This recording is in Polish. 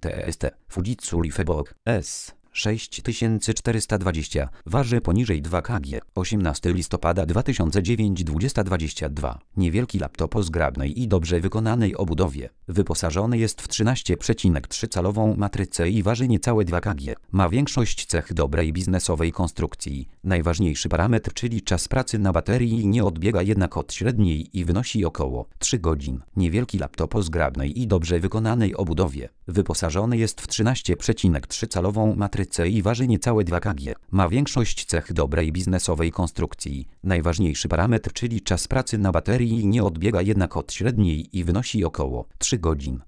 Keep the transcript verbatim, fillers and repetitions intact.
T S T Fujitsu Lifebook S sześć tysięcy czterysta dwadzieścia, waży poniżej dwa kilogramy. osiemnastego listopada dwa tysiące dziewiątego dwudziestego dwudziestego drugiego. Niewielki laptop o zgrabnej i dobrze wykonanej obudowie. Wyposażony jest w trzynaście przecinek trzy calową matrycę i waży niecałe dwa kilogramy. Ma większość cech dobrej biznesowej konstrukcji. Najważniejszy parametr, czyli czas pracy na baterii, nie odbiega jednak od średniej i wynosi około trzy godzin. Niewielki laptop o zgrabnej i dobrze wykonanej obudowie. Wyposażony jest w trzynaście przecinek trzy calową matrycę i waży niecałe dwa kilogramy. Ma większość cech dobrej biznesowej konstrukcji. Najważniejszy parametr, czyli czas pracy na baterii, nie odbiega jednak od średniej i wynosi około trzy godzin.